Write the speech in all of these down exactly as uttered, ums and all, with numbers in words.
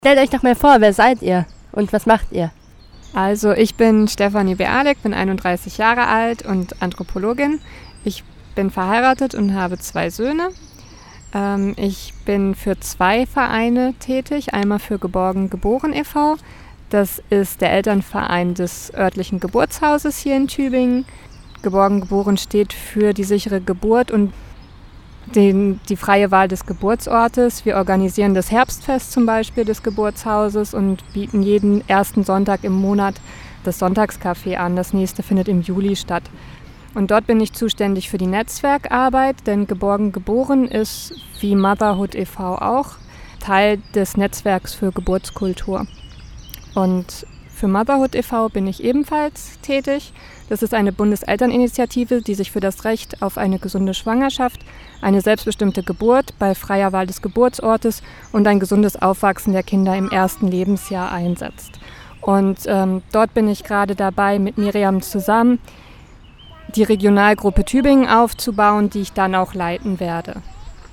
Stellt euch doch mal vor, wer seid ihr und was macht ihr? Also ich bin Stefanie Bealek, bin einunddreißig Jahre alt und Anthropologin. Ich bin verheiratet und habe zwei Söhne. Ähm, ich bin für zwei Vereine tätig, einmal für Geborgen Geboren e V Das ist der Elternverein des örtlichen Geburtshauses hier in Tübingen. Geborgen Geboren steht für die sichere Geburt und den, die freie Wahl des Geburtsortes. Wir organisieren das Herbstfest zum Beispiel des Geburtshauses und bieten jeden ersten Sonntag im Monat das Sonntagscafé an. Das nächste findet im Juli statt. Und dort bin ich zuständig für die Netzwerkarbeit, denn Geborgen Geboren ist wie Motherhood e V auch Teil des Netzwerks für Geburtskultur. Und für Motherhood e V bin ich ebenfalls tätig. Das ist eine Bundeselterninitiative, die sich für das Recht auf eine gesunde Schwangerschaft, eine selbstbestimmte Geburt bei freier Wahl des Geburtsortes und ein gesundes Aufwachsen der Kinder im ersten Lebensjahr einsetzt. Und ähm, dort bin ich gerade dabei, mit Miriam zusammen die Regionalgruppe Tübingen aufzubauen, die ich dann auch leiten werde.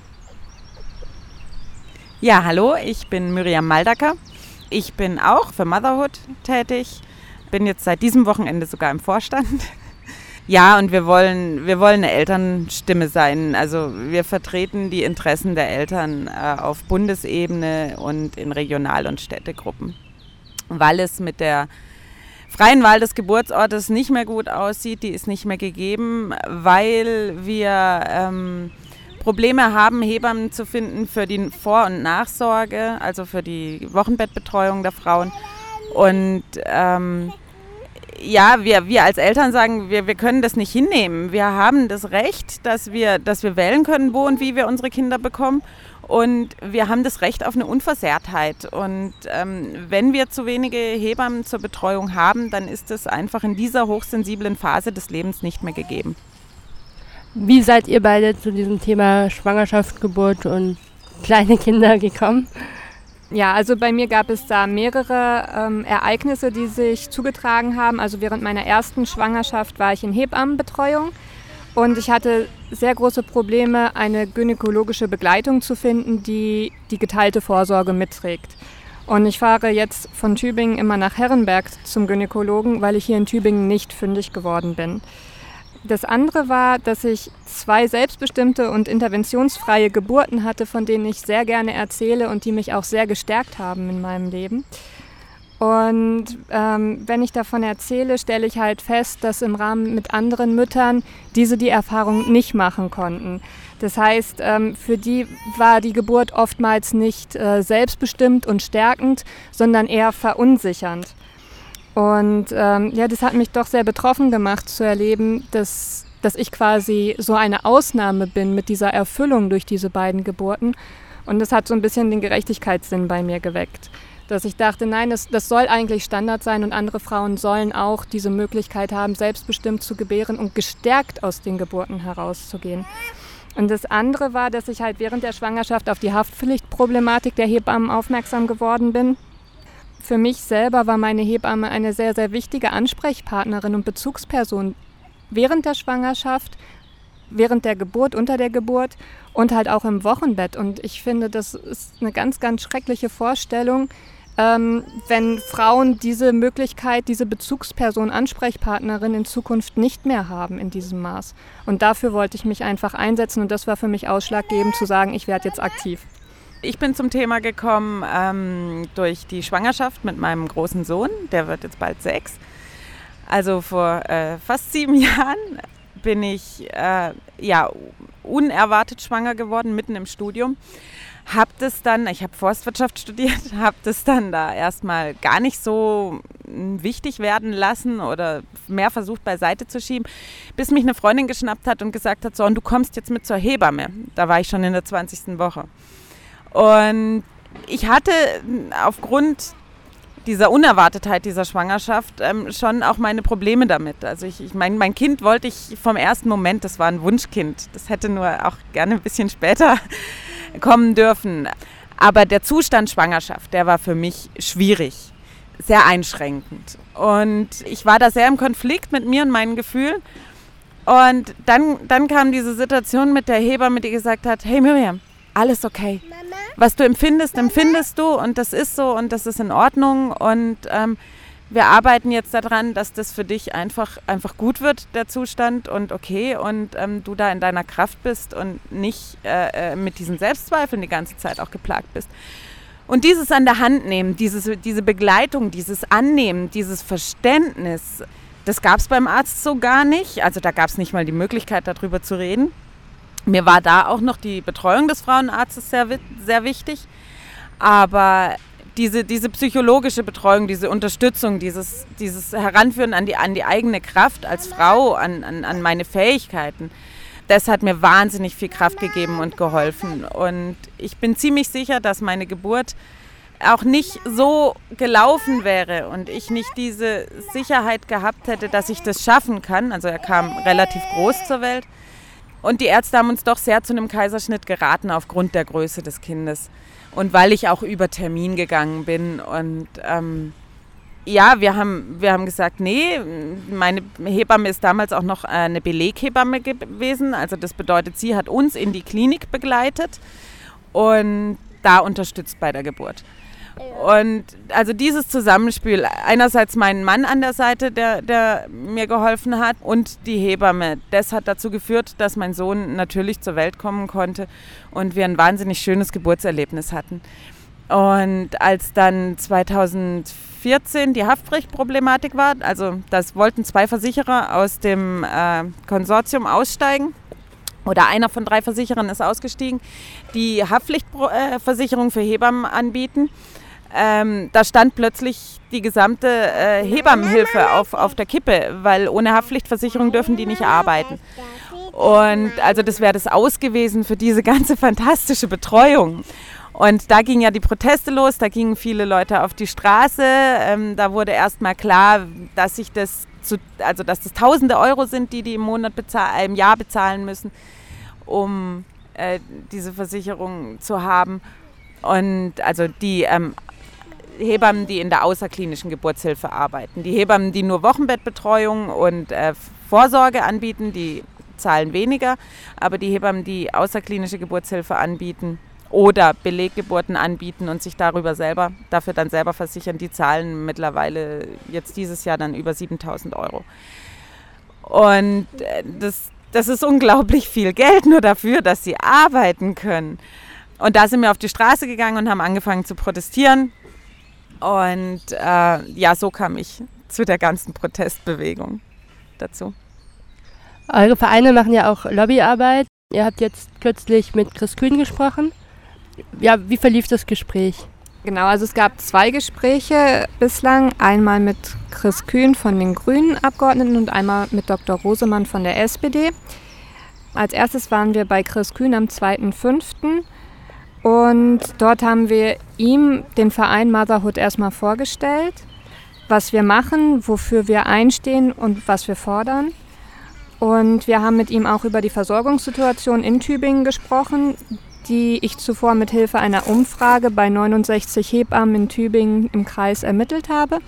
Ja, hallo, ich bin Miriam Maldacker. Ich bin auch für Motherhood tätig, bin jetzt seit diesem Wochenende sogar im Vorstand. Ja, und wir wollen, wir wollen eine Elternstimme sein. Also wir vertreten die Interessen der Eltern äh, auf Bundesebene und in Regional- und Städtegruppen. Weil es mit der freien Wahl des Geburtsortes nicht mehr gut aussieht, die ist nicht mehr gegeben, weil wir ähm, Probleme haben, Hebammen zu finden für die Vor- und Nachsorge, also für die Wochenbettbetreuung der Frauen. Und ähm, ja, wir, wir als Eltern sagen, wir, wir können das nicht hinnehmen. Wir haben das Recht, dass wir, dass wir wählen können, wo und wie wir unsere Kinder bekommen. Und wir haben das Recht auf eine Unversehrtheit. Und ähm, wenn wir zu wenige Hebammen zur Betreuung haben, dann ist es einfach in dieser hochsensiblen Phase des Lebens nicht mehr gegeben. Wie seid ihr beide zu diesem Thema Schwangerschaft, Geburt und kleine Kinder gekommen? Ja, also bei mir gab es da mehrere ähm, Ereignisse, die sich zugetragen haben. Also während meiner ersten Schwangerschaft war ich in Hebammenbetreuung und ich hatte sehr große Probleme, eine gynäkologische Begleitung zu finden, die die geteilte Vorsorge mitträgt. Und ich fahre jetzt von Tübingen immer nach Herrenberg zum Gynäkologen, weil ich hier in Tübingen nicht fündig geworden bin. Das andere war, dass ich zwei selbstbestimmte und interventionsfreie Geburten hatte, von denen ich sehr gerne erzähle und die mich auch sehr gestärkt haben in meinem Leben. Und ähm, wenn ich davon erzähle, stelle ich halt fest, dass im Rahmen mit anderen Müttern diese die Erfahrung nicht machen konnten. Das heißt, ähm, für die war die Geburt oftmals nicht äh, selbstbestimmt und stärkend, sondern eher verunsichernd. Und ähm, ja, das hat mich doch sehr betroffen gemacht zu erleben, dass, dass ich quasi so eine Ausnahme bin mit dieser Erfüllung durch diese beiden Geburten. Und das hat so ein bisschen den Gerechtigkeitssinn bei mir geweckt. Dass ich dachte, nein, das, das soll eigentlich Standard sein und andere Frauen sollen auch diese Möglichkeit haben, selbstbestimmt zu gebären und gestärkt aus den Geburten herauszugehen. Und das andere war, dass ich halt während der Schwangerschaft auf die Haftpflichtproblematik der Hebammen aufmerksam geworden bin. Für mich selber war meine Hebamme eine sehr, sehr wichtige Ansprechpartnerin und Bezugsperson während der Schwangerschaft, während der Geburt, unter der Geburt und halt auch im Wochenbett. Und ich finde, das ist eine ganz, ganz schreckliche Vorstellung, ähm, wenn Frauen diese Möglichkeit, diese Bezugsperson, Ansprechpartnerin in Zukunft nicht mehr haben in diesem Maß. Und dafür wollte ich mich einfach einsetzen und das war für mich ausschlaggebend zu sagen, ich werde jetzt aktiv. Ich bin zum Thema gekommen ähm, durch die Schwangerschaft mit meinem großen Sohn, der wird jetzt bald sechs. Also vor äh, fast sieben Jahren bin ich äh, ja, unerwartet schwanger geworden, mitten im Studium. Hab das dann, ich habe Forstwirtschaft studiert, habe das dann da erstmal gar nicht so wichtig werden lassen oder mehr versucht beiseite zu schieben, bis mich eine Freundin geschnappt hat und gesagt hat, so, und du kommst jetzt mit zur Hebamme. Da war ich schon in der zwanzigsten Woche. Und ich hatte aufgrund dieser Unerwartetheit dieser Schwangerschaft ähm, schon auch meine Probleme damit. Also ich, ich mein, mein Kind wollte ich vom ersten Moment, das war ein Wunschkind. Das hätte nur auch gerne ein bisschen später kommen dürfen. Aber der Zustand Schwangerschaft, der war für mich schwierig, sehr einschränkend. Und ich war da sehr im Konflikt mit mir und meinen Gefühlen. Und dann, dann kam diese Situation mit der Hebamme, die gesagt hat, hey Miriam, alles okay. Was du empfindest, empfindest du und das ist so und das ist in Ordnung und ähm, wir arbeiten jetzt daran, dass das für dich einfach, einfach gut wird, der Zustand und okay und ähm, du da in deiner Kraft bist und nicht äh, mit diesen Selbstzweifeln die ganze Zeit auch geplagt bist. Und dieses an der Hand nehmen, dieses, diese Begleitung, dieses Annehmen, dieses Verständnis, das gab es beim Arzt so gar nicht. Also da gab es nicht mal die Möglichkeit, darüber zu reden. Mir war da auch noch die Betreuung des Frauenarztes sehr, sehr wichtig. Aber diese, diese psychologische Betreuung, diese Unterstützung, dieses, dieses Heranführen an die, an die eigene Kraft als Frau, an, an, an meine Fähigkeiten, das hat mir wahnsinnig viel Kraft gegeben und geholfen. Und ich bin ziemlich sicher, dass meine Geburt auch nicht so gelaufen wäre und ich nicht diese Sicherheit gehabt hätte, dass ich das schaffen kann. Also er kam relativ groß zur Welt. Und die Ärzte haben uns doch sehr zu einem Kaiserschnitt geraten aufgrund der Größe des Kindes. Und weil ich auch über Termin gegangen bin. Und ähm, ja, wir haben, wir haben gesagt, nee, meine Hebamme ist damals auch noch eine Beleghebamme gewesen. Also das bedeutet, sie hat uns in die Klinik begleitet und da unterstützt bei der Geburt. Und also dieses Zusammenspiel, einerseits meinen Mann an der Seite, der, der mir geholfen hat und die Hebamme, das hat dazu geführt, dass mein Sohn natürlich zur Welt kommen konnte und wir ein wahnsinnig schönes Geburtserlebnis hatten. Und als dann zweitausendvierzehn die Haftpflichtproblematik war, also das wollten zwei Versicherer aus dem äh, Konsortium aussteigen, oder einer von drei Versicherern ist ausgestiegen, die Haftpflichtversicherung für Hebammen anbieten. Ähm, da stand plötzlich die gesamte äh, Hebammenhilfe auf, auf der Kippe, weil ohne Haftpflichtversicherung dürfen die nicht arbeiten. Und also das wäre das Aus gewesen für diese ganze fantastische Betreuung. Und da gingen ja die Proteste los, da gingen viele Leute auf die Straße. Ähm, da wurde erst mal klar, dass sich das zu, also dass das Tausende Euro sind, die die im Monat bezahl- im Jahr bezahlen müssen, um äh, diese Versicherung zu haben. Und also die ähm, Hebammen, die in der außerklinischen Geburtshilfe arbeiten, die Hebammen, die nur Wochenbettbetreuung und äh, Vorsorge anbieten, die zahlen weniger, aber die Hebammen, die außerklinische Geburtshilfe anbieten oder Beleggeburten anbieten und sich darüber selber, dafür dann selber versichern, die zahlen mittlerweile jetzt dieses Jahr dann über siebentausend Euro. Und äh, das, das ist unglaublich viel Geld nur dafür, dass sie arbeiten können. Und da sind wir auf die Straße gegangen und haben angefangen zu protestieren. Und äh, ja, so kam ich zu der ganzen Protestbewegung dazu. Eure Vereine machen ja auch Lobbyarbeit. Ihr habt jetzt kürzlich mit Chris Kühn gesprochen. Ja, wie verlief das Gespräch? Genau, also es gab zwei Gespräche bislang. Einmal mit Chris Kühn von den Grünen Abgeordneten und einmal mit Doktor Rosemann von der S P D. Als erstes waren wir bei Chris Kühn am zweiten fünften und dort haben wir ihm den Verein Motherhood erstmal vorgestellt, was wir machen, wofür wir einstehen und was wir fordern. Und wir haben mit ihm auch über die Versorgungssituation in Tübingen gesprochen, die ich zuvor mit Hilfe einer Umfrage bei neunundsechzig Hebammen in Tübingen im Kreis ermittelt habe.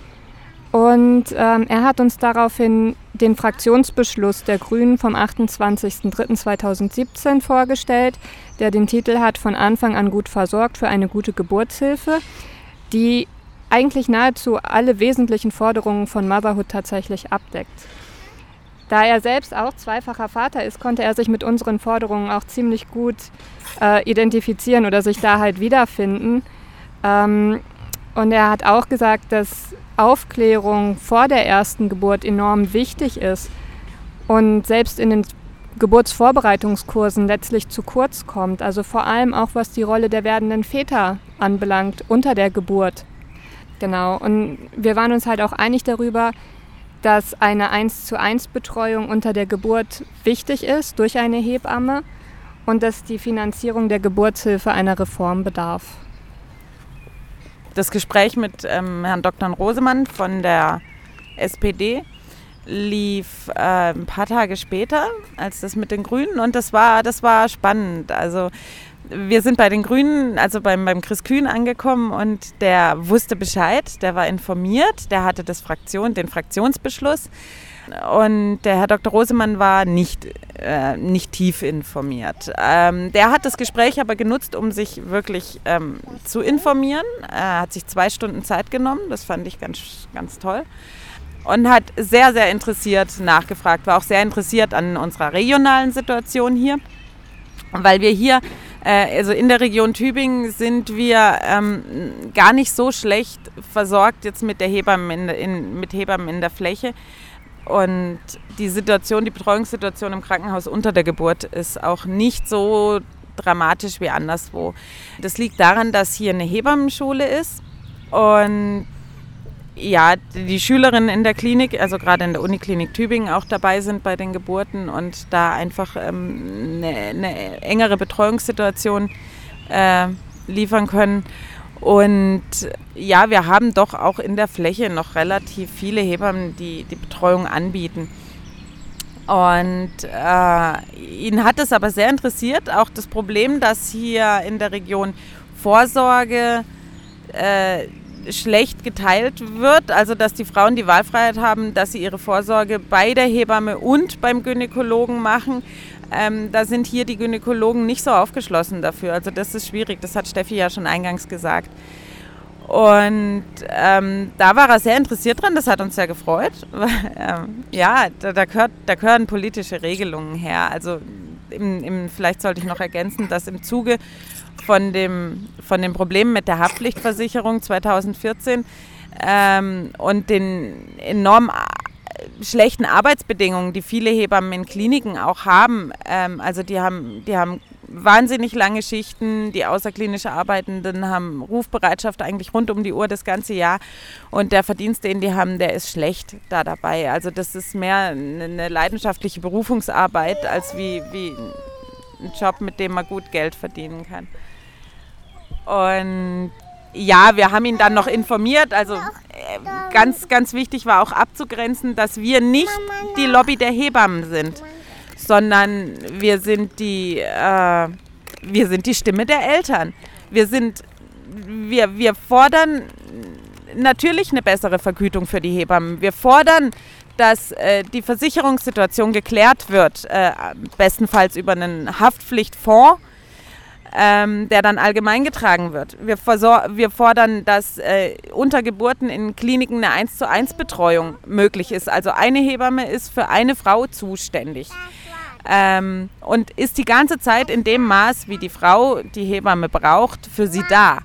Und ähm, er hat uns daraufhin den Fraktionsbeschluss der Grünen vom achtundzwanzigsten dritten zweitausendsiebzehn vorgestellt, der den Titel hat „Von Anfang an gut versorgt für eine gute Geburtshilfe", die eigentlich nahezu alle wesentlichen Forderungen von Motherhood tatsächlich abdeckt. Da er selbst auch zweifacher Vater ist, konnte er sich mit unseren Forderungen auch ziemlich gut äh, identifizieren oder sich da halt wiederfinden. Ähm, und er hat auch gesagt, dass Aufklärung vor der ersten Geburt enorm wichtig ist und selbst in den Geburtsvorbereitungskursen letztlich zu kurz kommt. Also vor allem auch, was die Rolle der werdenden Väter anbelangt unter der Geburt. Genau, und wir waren uns halt auch einig darüber, dass eine eins zu eins Betreuung unter der Geburt wichtig ist durch eine Hebamme und dass die Finanzierung der Geburtshilfe einer Reform bedarf. Das Gespräch mit ähm, Herrn Doktor Rosemann von der S P D lief äh, ein paar Tage später als das mit den Grünen und das war, das war spannend. Also wir sind bei den Grünen, also beim, beim Chris Kühn angekommen und der wusste Bescheid, der war informiert, der hatte das Fraktion, den Fraktionsbeschluss und der Herr Doktor Rosemann war nicht, äh, nicht tief informiert. Ähm, der hat das Gespräch aber genutzt, um sich wirklich ähm, zu informieren. Er hat sich zwei Stunden Zeit genommen, das fand ich ganz, ganz toll. Und hat sehr, sehr interessiert nachgefragt, war auch sehr interessiert an unserer regionalen Situation hier, weil wir hier, äh, also in der Region Tübingen sind wir ähm, gar nicht so schlecht versorgt jetzt mit der Hebammen in, in, mit Hebammen in der Fläche. Und die Situation, die Betreuungssituation im Krankenhaus unter der Geburt ist auch nicht so dramatisch wie anderswo. Das liegt daran, dass hier eine Hebammenschule ist und ja, die Schülerinnen in der Klinik, also gerade in der Uniklinik Tübingen auch dabei sind bei den Geburten und da einfach ähm, eine, eine engere Betreuungssituation äh, liefern können. Und ja, wir haben doch auch in der Fläche noch relativ viele Hebammen, die die Betreuung anbieten. Und äh, ihn hat es aber sehr interessiert, auch das Problem, dass hier in der Region Vorsorge äh, schlecht geteilt wird, also dass die Frauen die Wahlfreiheit haben, dass sie ihre Vorsorge bei der Hebamme und beim Gynäkologen machen. Ähm, da sind hier die Gynäkologen nicht so aufgeschlossen dafür. Also das ist schwierig, das hat Steffi ja schon eingangs gesagt. Und ähm, da war er sehr interessiert dran, das hat uns sehr gefreut. ähm, ja, da, da, gehört, da gehören politische Regelungen her. Also im, im, vielleicht sollte ich noch ergänzen, dass im Zuge von dem, von den Problemen mit der Haftpflichtversicherung zweitausendvierzehn ähm, und den enorm schlechten Arbeitsbedingungen, die viele Hebammen in Kliniken auch haben. Ähm, also die haben, die haben wahnsinnig lange Schichten, die außerklinisch Arbeitenden haben Rufbereitschaft eigentlich rund um die Uhr das ganze Jahr und der Verdienst, den die haben, der ist schlecht da dabei. Also das ist mehr eine leidenschaftliche Berufungsarbeit als wie, wie ein Job, mit dem man gut Geld verdienen kann. Und ja, wir haben ihn dann noch informiert, also äh, ganz, ganz wichtig war auch abzugrenzen, dass wir nicht die Lobby der Hebammen sind, sondern wir sind die, äh, wir sind die Stimme der Eltern. Wir sind, wir, wir fordern natürlich eine bessere Vergütung für die Hebammen. Wir fordern, dass äh, die Versicherungssituation geklärt wird, äh, bestenfalls über einen Haftpflichtfonds, Ähm, der dann allgemein getragen wird. Wir, versor- wir fordern, dass äh, unter Geburten in Kliniken eine eins zu eins Betreuung möglich ist. Also eine Hebamme ist für eine Frau zuständig ähm, und ist die ganze Zeit in dem Maß, wie die Frau die Hebamme braucht, für sie da.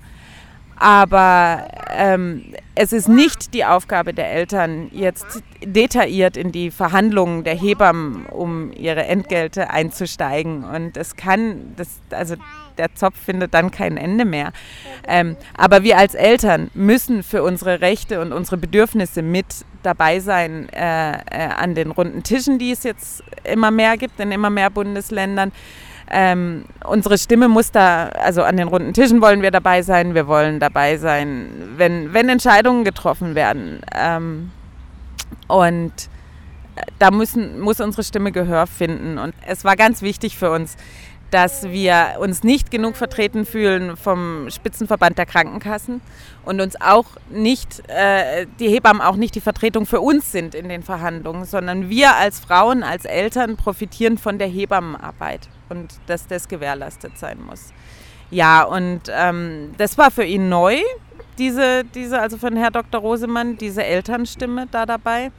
Aber ähm, es ist nicht die Aufgabe der Eltern, jetzt detailliert in die Verhandlungen der Hebammen, um ihre Entgelte einzusteigen. Und es kann, das, also der Zopf findet dann kein Ende mehr. Ähm, aber wir als Eltern müssen für unsere Rechte und unsere Bedürfnisse mit dabei sein äh, äh, an den runden Tischen, die es jetzt immer mehr gibt in immer mehr Bundesländern. Ähm, unsere Stimme muss da, also an den runden Tischen wollen wir dabei sein, wir wollen dabei sein, wenn, wenn Entscheidungen getroffen werden. Ähm, und da müssen, muss unsere Stimme Gehör finden. Und es war ganz wichtig für uns, dass wir uns nicht genug vertreten fühlen vom Spitzenverband der Krankenkassen und uns auch nicht, äh, die Hebammen auch nicht die Vertretung für uns sind in den Verhandlungen, sondern wir als Frauen, als Eltern profitieren von der Hebammenarbeit und dass das gewährleistet sein muss. Ja, und ähm, das war für ihn neu, diese, diese, also von Herrn Doktor Rosemann, diese Elternstimme da dabei.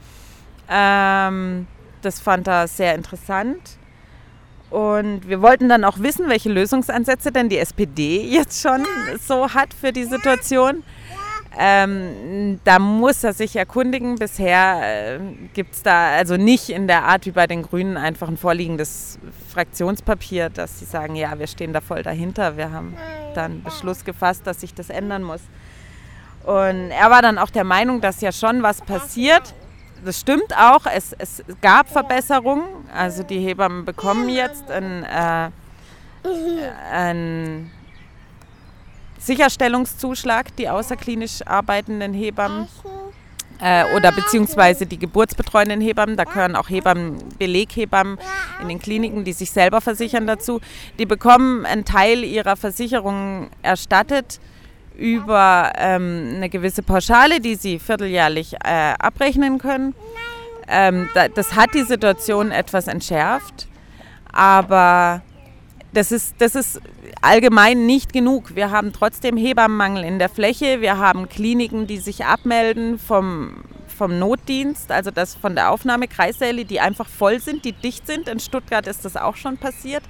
Ähm, das fand er sehr interessant. Und wir wollten dann auch wissen, welche Lösungsansätze denn die S P D jetzt schon so hat für die Situation. Ähm, da muss er sich erkundigen. Bisher äh, gibt es da also nicht in der Art wie bei den Grünen einfach ein vorliegendes Fraktionspapier, dass sie sagen, ja, wir stehen da voll dahinter. Wir haben dann Beschluss gefasst, dass sich das ändern muss. Und er war dann auch der Meinung, dass ja schon was passiert. Das stimmt auch, es, es gab Verbesserungen, also die Hebammen bekommen jetzt einen, äh, einen Sicherstellungszuschlag, die außerklinisch arbeitenden Hebammen. äh, oder beziehungsweise die geburtsbetreuenden Hebammen, da gehören auch Hebammen, Beleghebammen in den Kliniken, die sich selber versichern dazu, die bekommen einen Teil ihrer Versicherung erstattet über ähm, eine gewisse Pauschale, die sie vierteljährlich äh, abrechnen können. Ähm, da, das hat die Situation etwas entschärft, aber das ist, das ist allgemein nicht genug. Wir haben trotzdem Hebammenmangel in der Fläche, wir haben Kliniken, die sich abmelden vom, vom Notdienst, also das von der Aufnahme, Kreissäle, die einfach voll sind, die dicht sind. In Stuttgart ist das auch schon passiert.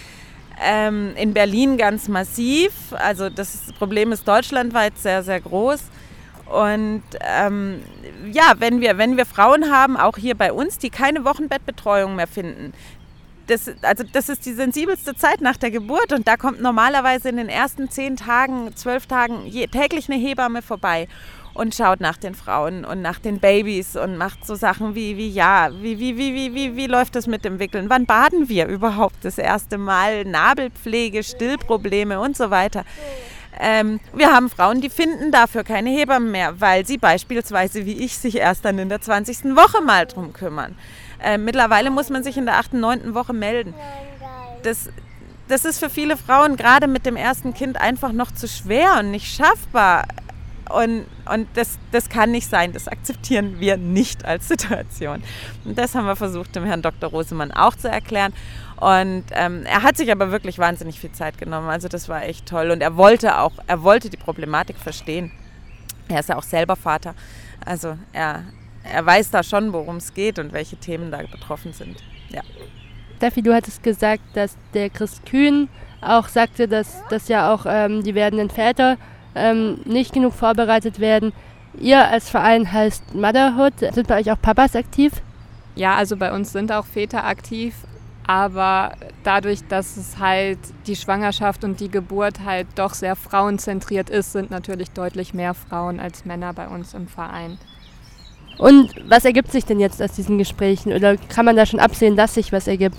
Ähm, in Berlin ganz massiv, also das Problem ist deutschlandweit sehr, sehr groß. Und ähm, ja, wenn wir, wenn wir Frauen haben, auch hier bei uns, die keine Wochenbettbetreuung mehr finden, das, also das ist die sensibelste Zeit nach der Geburt und da kommt normalerweise in den ersten zehn Tagen, zwölf Tagen je, täglich eine Hebamme vorbei und schaut nach den Frauen und nach den Babys und macht so Sachen wie, wie ja, wie, wie, wie, wie, wie, wie läuft das mit dem Wickeln? Wann baden wir überhaupt das erste Mal? Nabelpflege, Stillprobleme und so weiter. Ähm, wir haben Frauen, die finden dafür keine Hebammen mehr, weil sie beispielsweise, wie ich, sich erst dann in der zwanzigsten Woche mal drum kümmern. Ähm, mittlerweile muss man sich in der achten, neunten Woche melden. Das, das ist für viele Frauen gerade mit dem ersten Kind einfach noch zu schwer und nicht schaffbar. Und, und das, das kann nicht sein, das akzeptieren wir nicht als Situation. Und das haben wir versucht, dem Herrn Doktor Rosemann auch zu erklären. Und ähm, er hat sich aber wirklich wahnsinnig viel Zeit genommen, also das war echt toll. Und er wollte auch, er wollte die Problematik verstehen. Er ist ja auch selber Vater, also er, er weiß da schon, worum es geht und welche Themen da betroffen sind. Ja. Steffi, du hattest gesagt, dass der Chris Kühn auch sagte, dass, dass ja auch ähm, die werdenden Väter ähm, nicht genug vorbereitet werden. Ihr als Verein heißt Motherhood. Sind bei euch auch Papas aktiv? Ja, also bei uns sind auch Väter aktiv, aber dadurch, dass es halt die Schwangerschaft und die Geburt halt doch sehr frauenzentriert ist, sind natürlich deutlich mehr Frauen als Männer bei uns im Verein. Und was ergibt sich denn jetzt aus diesen Gesprächen? Oder kann man da schon absehen, dass sich was ergibt?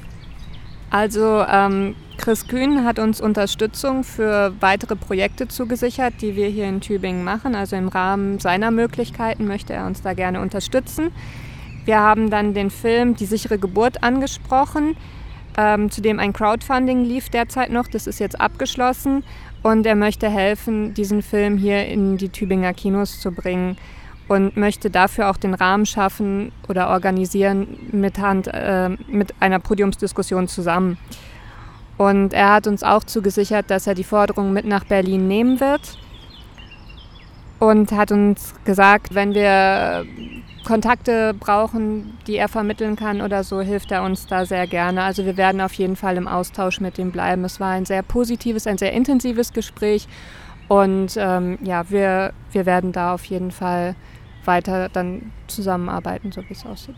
Also ähm, Chris Kühn hat uns Unterstützung für weitere Projekte zugesichert, die wir hier in Tübingen machen. Also im Rahmen seiner Möglichkeiten möchte er uns da gerne unterstützen. Wir haben dann den Film Die sichere Geburt angesprochen, ähm, zu dem ein Crowdfunding lief derzeit noch. Das ist jetzt abgeschlossen und er möchte helfen, diesen Film hier in die Tübinger Kinos zu bringen und möchte dafür auch den Rahmen schaffen oder organisieren mit, Hand, äh, mit einer Podiumsdiskussion zusammen. Und er hat uns auch zugesichert, dass er die Forderung mit nach Berlin nehmen wird und hat uns gesagt, wenn wir Kontakte brauchen, die er vermitteln kann oder so, hilft er uns da sehr gerne. Also wir werden auf jeden Fall im Austausch mit ihm bleiben. Es war ein sehr positives, ein sehr intensives Gespräch und ähm, ja, wir, wir werden da auf jeden Fall weiter dann zusammenarbeiten, so wie es aussieht.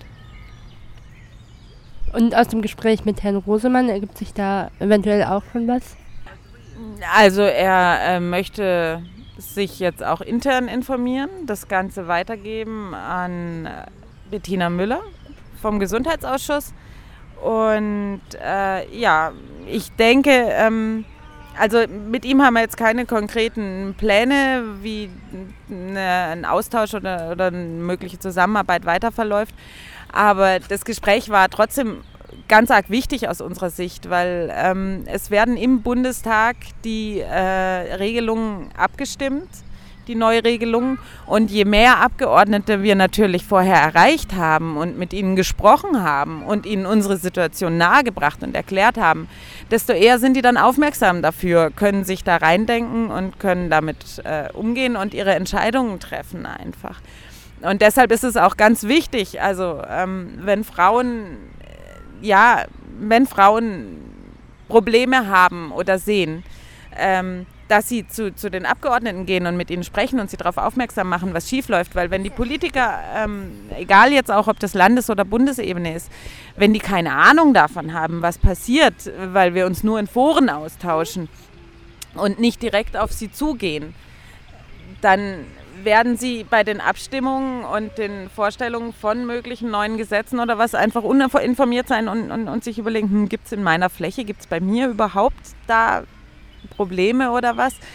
Und aus dem Gespräch mit Herrn Rosemann ergibt sich da eventuell auch schon was? Also er äh, möchte sich jetzt auch intern informieren, das Ganze weitergeben an Bettina Müller vom Gesundheitsausschuss. Und äh, ja, ich denke, ähm, also mit ihm haben wir jetzt keine konkreten Pläne, wie eine, ein Austausch oder, oder eine mögliche Zusammenarbeit weiter verläuft. Aber das Gespräch war trotzdem ganz arg wichtig aus unserer Sicht, weil ähm, es werden im Bundestag die äh, Regelungen abgestimmt, die Neuregelungen. Und je mehr Abgeordnete wir natürlich vorher erreicht haben und mit ihnen gesprochen haben und ihnen unsere Situation nahegebracht und erklärt haben, desto eher sind die dann aufmerksam dafür, können sich da reindenken und können damit äh, umgehen und ihre Entscheidungen treffen einfach. Und deshalb ist es auch ganz wichtig, also ähm, wenn Frauen, ja, wenn Frauen Probleme haben oder sehen, ähm, dass sie zu, zu den Abgeordneten gehen und mit ihnen sprechen und sie darauf aufmerksam machen, was schiefläuft. Weil wenn die Politiker, ähm, egal jetzt auch, ob das Landes- oder Bundesebene ist, wenn die keine Ahnung davon haben, was passiert, weil wir uns nur in Foren austauschen und nicht direkt auf sie zugehen, dann werden sie bei den Abstimmungen und den Vorstellungen von möglichen neuen Gesetzen oder was einfach uninformiert sein und, und, und sich überlegen, hm, gibt es in meiner Fläche, gibt es bei mir überhaupt da Probleme oder was?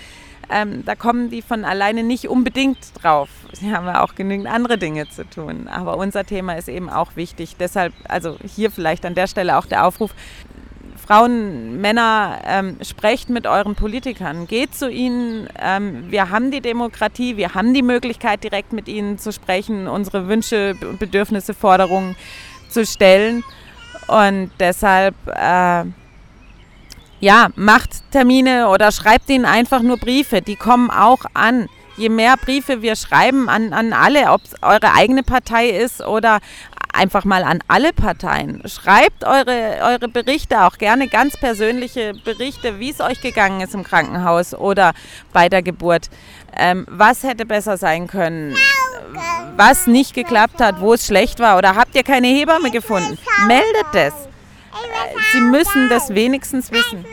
ähm, da kommen die von alleine nicht unbedingt drauf. Sie haben ja auch genügend andere Dinge zu tun. Aber unser Thema ist eben auch wichtig. Deshalb, also hier vielleicht an der Stelle auch der Aufruf, Frauen, Männer, ähm, sprecht mit euren Politikern, geht zu ihnen. Ähm, wir haben die Demokratie, wir haben die Möglichkeit, direkt mit ihnen zu sprechen, unsere Wünsche, Bedürfnisse, Forderungen zu stellen. Und deshalb, äh, ja, macht Termine oder schreibt ihnen einfach nur Briefe, die kommen auch an. Je mehr Briefe wir schreiben an, an alle, ob es eure eigene Partei ist oder einfach mal an alle Parteien. Schreibt eure, eure Berichte, auch gerne ganz persönliche Berichte, wie es euch gegangen ist im Krankenhaus oder bei der Geburt. Ähm, was hätte besser sein können? Was nicht geklappt hat, wo es schlecht war? Oder habt ihr keine Hebamme gefunden? Meldet es. Sie müssen das wenigstens wissen.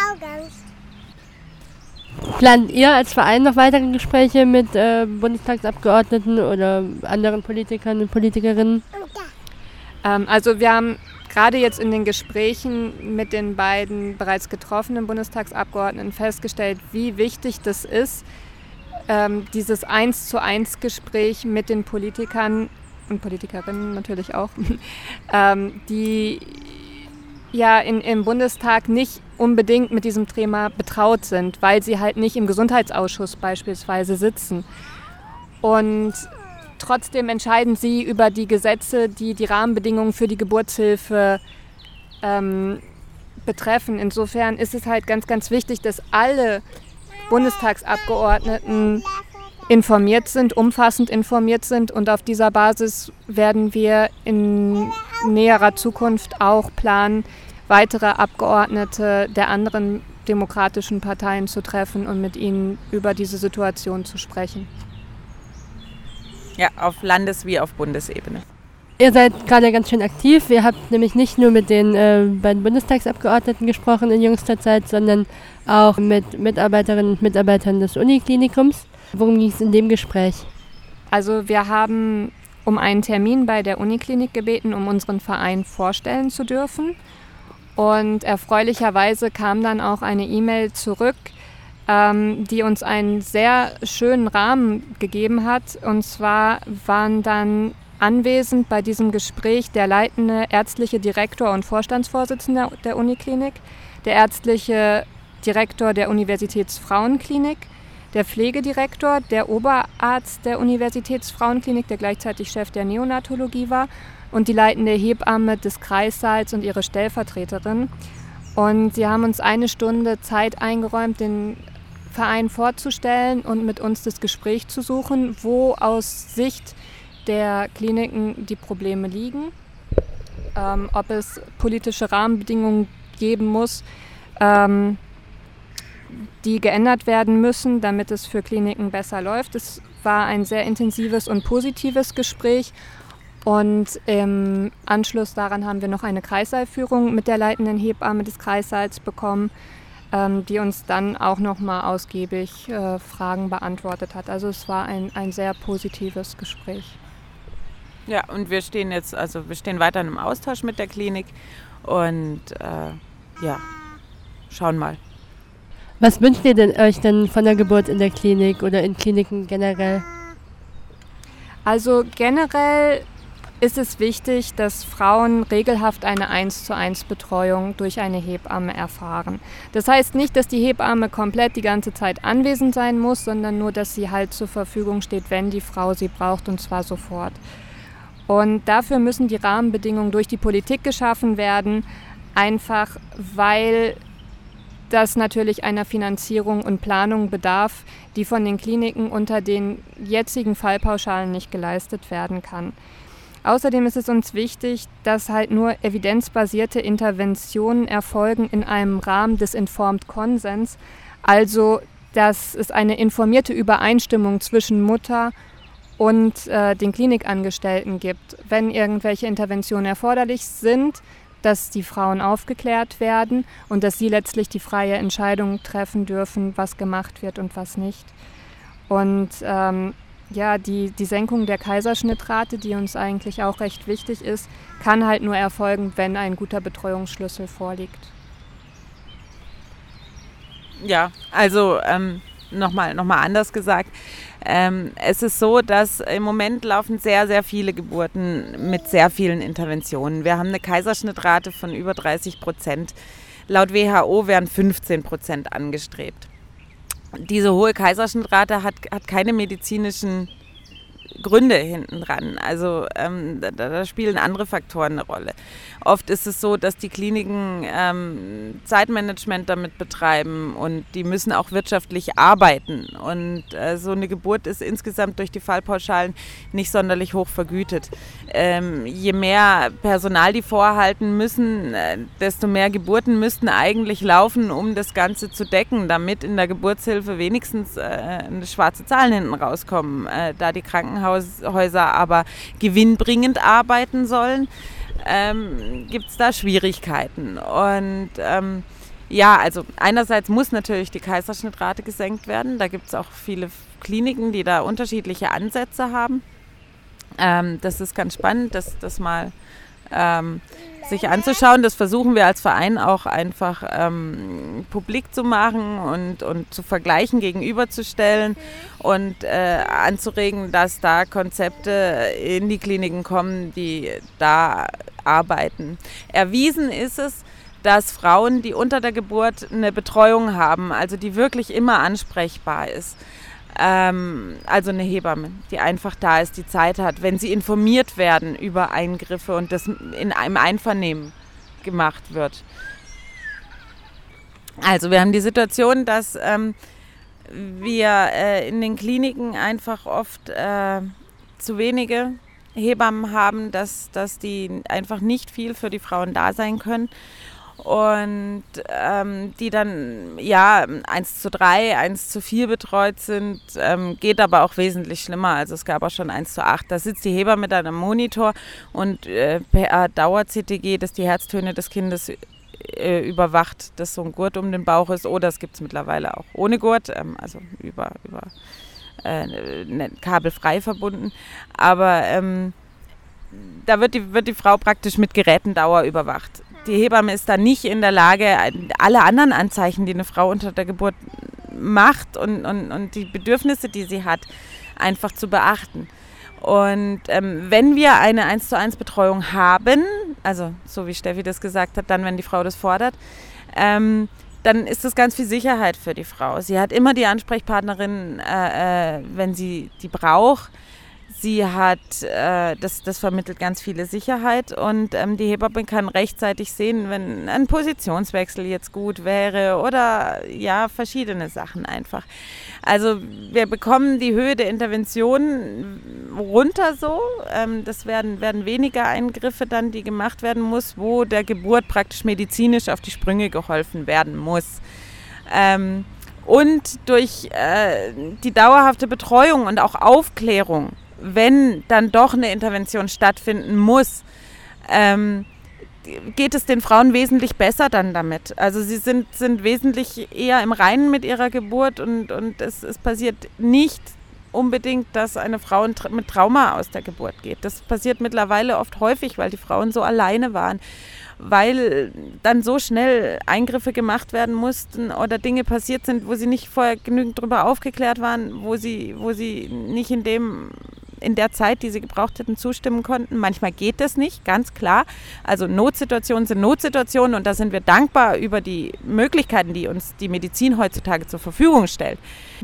Plant ihr als Verein noch weitere Gespräche mit äh, Bundestagsabgeordneten oder anderen Politikern und Politikerinnen? Ähm, also wir haben gerade jetzt in den Gesprächen mit den beiden bereits getroffenen Bundestagsabgeordneten festgestellt, wie wichtig das ist, ähm, dieses eins zu eins Gespräch mit den Politikern und Politikerinnen natürlich auch, ähm, die ja in, im Bundestag nicht unbedingt mit diesem Thema betraut sind, weil sie halt nicht im Gesundheitsausschuss beispielsweise sitzen. Und trotzdem entscheiden sie über die Gesetze, die die Rahmenbedingungen für die Geburtshilfe ähm, betreffen. Insofern ist es halt ganz, ganz wichtig, dass alle Bundestagsabgeordneten informiert sind, umfassend informiert sind. Und auf dieser Basis werden wir in näherer Zukunft auch planen, weitere Abgeordnete der anderen demokratischen Parteien zu treffen und mit ihnen über diese Situation zu sprechen. Ja, auf Landes- wie auf Bundesebene. Ihr seid gerade ganz schön aktiv. Ihr habt nämlich nicht nur mit den äh, beiden Bundestagsabgeordneten gesprochen in jüngster Zeit, sondern auch mit Mitarbeiterinnen und Mitarbeitern des Uniklinikums. Worum ging es in dem Gespräch? Also wir haben um einen Termin bei der Uniklinik gebeten, um unseren Verein vorstellen zu dürfen. Und erfreulicherweise kam dann auch eine E-Mail zurück, ähm, die uns einen sehr schönen Rahmen gegeben hat. Und zwar waren dann anwesend bei diesem Gespräch der leitende ärztliche Direktor und Vorstandsvorsitzende der Uniklinik, der ärztliche Direktor der Universitätsfrauenklinik, der Pflegedirektor, der Oberarzt der Universitätsfrauenklinik, der gleichzeitig Chef der Neonatologie war, und die leitende Hebamme des Kreissaals und ihre Stellvertreterin. Und sie haben uns eine Stunde Zeit eingeräumt, den Verein vorzustellen und mit uns das Gespräch zu suchen, wo aus Sicht der Kliniken die Probleme liegen, ähm, ob es politische Rahmenbedingungen geben muss, ähm, die geändert werden müssen, damit es für Kliniken besser läuft. Es war ein sehr intensives und positives Gespräch. Und im Anschluss daran haben wir noch eine Kreissaalführung mit der leitenden Hebamme des Kreissaals bekommen, ähm, die uns dann auch nochmal ausgiebig äh, Fragen beantwortet hat. Also es war ein, ein sehr positives Gespräch. Ja, und wir stehen jetzt, also wir stehen weiter im Austausch mit der Klinik und äh, ja, schauen mal. Was wünscht ihr denn euch denn von der Geburt in der Klinik oder in Kliniken generell? Also generell ist es wichtig, dass Frauen regelhaft eine eins zu eins Betreuung durch eine Hebamme erfahren. Das heißt nicht, dass die Hebamme komplett die ganze Zeit anwesend sein muss, sondern nur, dass sie halt zur Verfügung steht, wenn die Frau sie braucht, und zwar sofort. Und dafür müssen die Rahmenbedingungen durch die Politik geschaffen werden, einfach weil das natürlich einer Finanzierung und Planung bedarf, die von den Kliniken unter den jetzigen Fallpauschalen nicht geleistet werden kann. Außerdem ist es uns wichtig, dass halt nur evidenzbasierte Interventionen erfolgen in einem Rahmen des Informed Consents, also dass es eine informierte Übereinstimmung zwischen Mutter und äh, den Klinikangestellten gibt. Wenn irgendwelche Interventionen erforderlich sind, dass die Frauen aufgeklärt werden und dass sie letztlich die freie Entscheidung treffen dürfen, was gemacht wird und was nicht. Und ähm, ja, die, die Senkung der Kaiserschnittrate, die uns eigentlich auch recht wichtig ist, kann halt nur erfolgen, wenn ein guter Betreuungsschlüssel vorliegt. Ja, also ähm, nochmal noch mal anders gesagt. Ähm, es ist so, dass im Moment laufen sehr, sehr viele Geburten mit sehr vielen Interventionen. Wir haben eine Kaiserschnittrate von über dreißig Prozent. Laut W H O werden fünfzehn Prozent angestrebt. Diese hohe Kaiserschnittrate hat, hat keine medizinischen Gründe hinten dran. Also ähm, da, da spielen andere Faktoren eine Rolle. Oft ist es so, dass die Kliniken ähm, Zeitmanagement damit betreiben und die müssen auch wirtschaftlich arbeiten. Und äh, so eine Geburt ist insgesamt durch die Fallpauschalen nicht sonderlich hoch vergütet. Ähm, je mehr Personal die vorhalten müssen, äh, desto mehr Geburten müssten eigentlich laufen, um das Ganze zu decken, damit in der Geburtshilfe wenigstens äh, eine schwarze Zahlen hinten rauskommen, äh, da die Krankenhäuser aber gewinnbringend arbeiten sollen. Ähm, gibt es da Schwierigkeiten. Und ähm, ja, also einerseits muss natürlich die Kaiserschnittrate gesenkt werden. Da gibt es auch viele Kliniken, die da unterschiedliche Ansätze haben. Ähm, das ist ganz spannend, das, das mal ähm, sich anzuschauen. Das versuchen wir als Verein auch einfach ähm, publik zu machen und, und zu vergleichen, gegenüberzustellen und äh, anzuregen, dass da Konzepte in die Kliniken kommen, die da arbeiten. Erwiesen ist es, dass Frauen, die unter der Geburt eine Betreuung haben, also die wirklich immer ansprechbar ist, ähm, also eine Hebamme, die einfach da ist, die Zeit hat, wenn sie informiert werden über Eingriffe und das in einem Einvernehmen gemacht wird. Also wir haben die Situation, dass ähm, wir äh, in den Kliniken einfach oft äh, zu wenige Hebammen haben, dass, dass die einfach nicht viel für die Frauen da sein können und ähm, die dann ja eins zu drei, eins zu vier betreut sind, ähm, geht aber auch wesentlich schlimmer. Also es gab auch schon eins zu acht. Da sitzt die Hebamme mit einem Monitor und äh, per Dauer-C T G, das die Herztöne des Kindes äh, überwacht, dass so ein Gurt um den Bauch ist, oder es gibt es mittlerweile auch ohne Gurt, ähm, also über, über Äh, kabelfrei verbunden, aber ähm, da wird die, wird die Frau praktisch mit Gerätendauer überwacht. Die Hebamme ist da nicht in der Lage, alle anderen Anzeichen, die eine Frau unter der Geburt macht und, und, und die Bedürfnisse, die sie hat, einfach zu beachten. Und ähm, wenn wir eine eins zu eins Betreuung haben, also so wie Steffi das gesagt hat, dann wenn die Frau das fordert, ähm, dann ist das ganz viel Sicherheit für die Frau. Sie hat immer die Ansprechpartnerin, äh, äh, wenn sie die braucht. Sie hat, äh, das, das vermittelt ganz viele Sicherheit und ähm, die Hebamme kann rechtzeitig sehen, wenn ein Positionswechsel jetzt gut wäre oder ja, verschiedene Sachen einfach. Also wir bekommen die Höhe der Intervention runter so. Ähm, das werden, werden weniger Eingriffe dann, die gemacht werden muss, wo der Geburt praktisch medizinisch auf die Sprünge geholfen werden muss. Ähm, und durch äh, die dauerhafte Betreuung und auch Aufklärung, wenn dann doch eine Intervention stattfinden muss, ähm, geht es den Frauen wesentlich besser dann damit. Also sie sind, sind wesentlich eher im Reinen mit ihrer Geburt und, und es, es passiert nicht unbedingt, dass eine Frau mit Trauma aus der Geburt geht. Das passiert mittlerweile oft häufig, weil die Frauen so alleine waren, weil dann so schnell Eingriffe gemacht werden mussten oder Dinge passiert sind, wo sie nicht vorher genügend darüber aufgeklärt waren, wo sie, wo sie nicht in dem in der Zeit, die sie gebraucht hätten, zustimmen konnten. Manchmal geht das nicht, ganz klar. Also Notsituationen sind Notsituationen und da sind wir dankbar über die Möglichkeiten, die uns die Medizin heutzutage zur Verfügung stellt.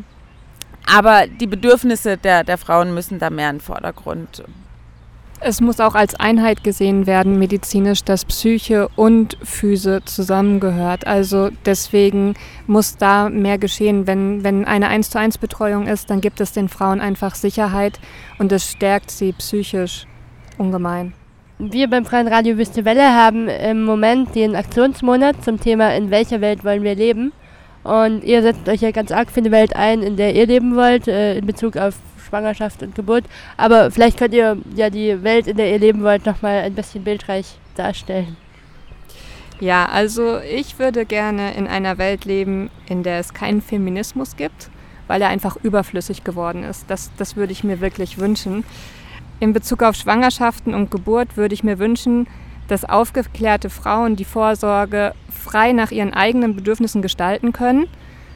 Aber die Bedürfnisse der, der Frauen müssen da mehr in den Vordergrund. Es muss auch als Einheit gesehen werden, medizinisch, dass Psyche und Physe zusammengehört. Also deswegen muss da mehr geschehen. Wenn, wenn eine eins zu eins Betreuung ist, dann gibt es den Frauen einfach Sicherheit und es stärkt sie psychisch ungemein. Wir beim Freien Radio Wüste Welle haben im Moment den Aktionsmonat zum Thema In welcher Welt wollen wir leben? Und ihr setzt euch ja ganz arg für eine Welt ein, in der ihr leben wollt, äh, in Bezug auf Schwangerschaft und Geburt. Aber vielleicht könnt ihr ja die Welt, in der ihr leben wollt, nochmal ein bisschen bildreich darstellen. Ja, also ich würde gerne in einer Welt leben, in der es keinen Feminismus gibt, weil er einfach überflüssig geworden ist. Das, das würde ich mir wirklich wünschen. In Bezug auf Schwangerschaften und Geburt würde ich mir wünschen, dass aufgeklärte Frauen die Vorsorge frei nach ihren eigenen Bedürfnissen gestalten können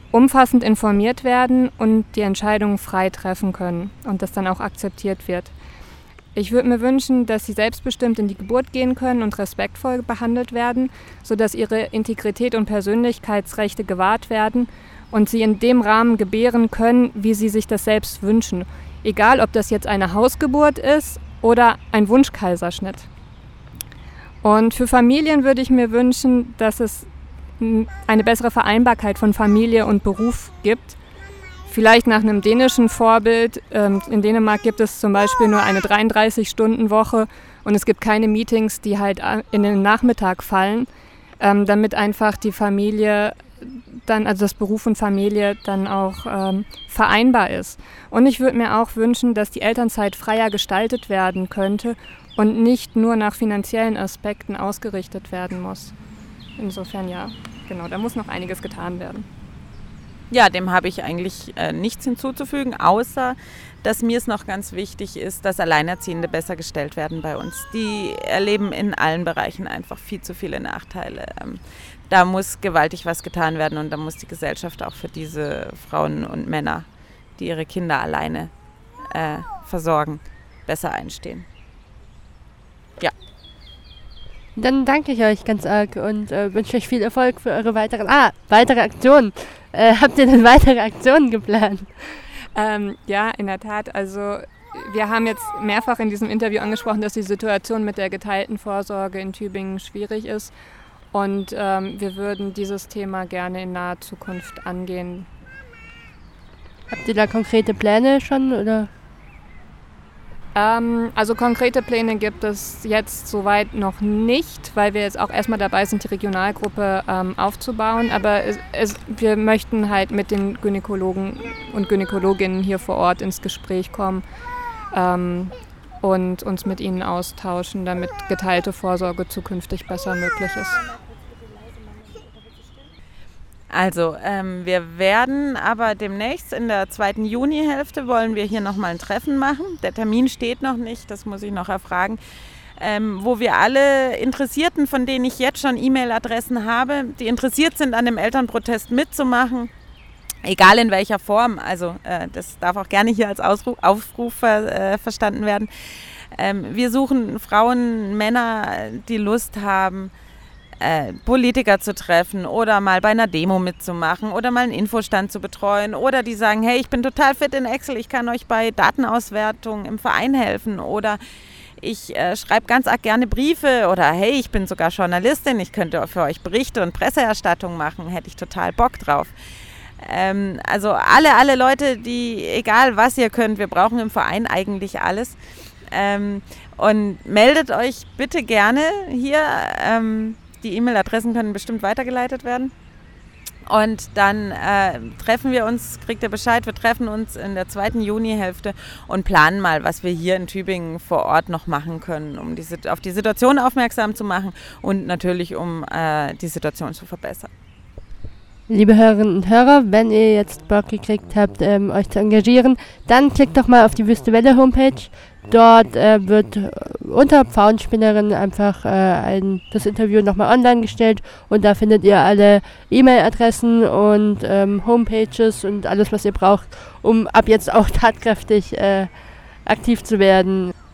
umfassend informiert werden und die Entscheidungen frei treffen können und das dann auch akzeptiert wird. Ich würde mir wünschen, dass sie selbstbestimmt in die Geburt gehen können und respektvoll behandelt werden, sodass ihre Integrität und Persönlichkeitsrechte gewahrt werden und sie in dem Rahmen gebären können, wie sie sich das selbst wünschen. Egal, ob das jetzt eine Hausgeburt ist oder ein Wunschkaiserschnitt. Und für Familien würde ich mir wünschen, dass es eine bessere Vereinbarkeit von Familie und Beruf gibt. Vielleicht nach einem dänischen Vorbild. In Dänemark gibt es zum Beispiel nur eine dreiunddreißig-Stunden-Woche und es gibt keine Meetings, die halt in den Nachmittag fallen, damit einfach die Familie dann, also das Beruf und Familie dann auch ähm, vereinbar ist. Und ich würde mir auch wünschen, dass die Elternzeit freier gestaltet werden könnte und nicht nur nach finanziellen Aspekten ausgerichtet werden muss. Insofern ja, genau, da muss noch einiges getan werden. Ja, dem habe ich eigentlich äh, nichts hinzuzufügen, außer dass mir es noch ganz wichtig ist, dass Alleinerziehende besser gestellt werden bei uns. Die erleben in allen Bereichen einfach viel zu viele Nachteile. Ähm, da muss gewaltig was getan werden und da muss die Gesellschaft auch für diese Frauen und Männer, die ihre Kinder alleine äh, versorgen, besser einstehen. Ja. Dann danke ich euch ganz arg und äh, wünsche euch viel Erfolg für eure weiteren, ah, weitere Aktionen. Äh, habt ihr denn weitere Aktionen geplant? Ähm, ja, in der Tat. Also wir haben jetzt mehrfach in diesem Interview angesprochen, dass die Situation mit der geteilten Vorsorge in Tübingen schwierig ist. Und ähm, wir würden dieses Thema gerne in naher Zukunft angehen. Habt ihr da konkrete Pläne schon, oder? Ähm, also konkrete Pläne gibt es jetzt soweit noch nicht, weil wir jetzt auch erstmal dabei sind, die Regionalgruppe ähm, aufzubauen. Aber es, es, wir möchten halt mit den Gynäkologen und Gynäkologinnen hier vor Ort ins Gespräch kommen ähm, und uns mit ihnen austauschen, damit geteilte Vorsorge zukünftig besser möglich ist. Also ähm, wir werden aber demnächst in der zweiten Junihälfte wollen wir hier nochmal ein Treffen machen. Der Termin steht noch nicht, das muss ich noch erfragen, ähm, wo wir alle Interessierten, von denen ich jetzt schon E-Mail-Adressen habe, die interessiert sind, an dem Elternprotest mitzumachen, egal in welcher Form, also äh, das darf auch gerne hier als Ausruf, Aufruf äh, verstanden werden. Ähm, wir suchen Frauen, Männer, die Lust haben, Äh, Politiker zu treffen oder mal bei einer Demo mitzumachen oder mal einen Infostand zu betreuen oder die sagen, hey, ich bin total fit in Excel, ich kann euch bei Datenauswertung im Verein helfen oder ich äh, schreibe ganz arg gerne Briefe oder hey, ich bin sogar Journalistin, ich könnte für euch Berichte und Presseerstattung machen, hätte ich total Bock drauf. Ähm, also alle, alle Leute, die, egal was ihr könnt, wir brauchen im Verein eigentlich alles. Ähm, und meldet euch bitte gerne hier. Ähm, Die E-Mail-Adressen können bestimmt weitergeleitet werden. Und dann äh, treffen wir uns, kriegt ihr Bescheid, wir treffen uns in der zweiten Junihälfte und planen mal, was wir hier in Tübingen vor Ort noch machen können, um die, auf die Situation aufmerksam zu machen und natürlich um äh, die Situation zu verbessern. Liebe Hörerinnen und Hörer, wenn ihr jetzt Bock gekriegt habt, ähm, euch zu engagieren, dann klickt doch mal auf die Wüste Welle Homepage. Dort äh, wird äh, unter Pfauenspinnerin einfach äh, ein, das Interview nochmal online gestellt und da findet ihr alle E-Mail-Adressen und ähm, Homepages und alles, was ihr braucht, um ab jetzt auch tatkräftig äh, aktiv zu werden.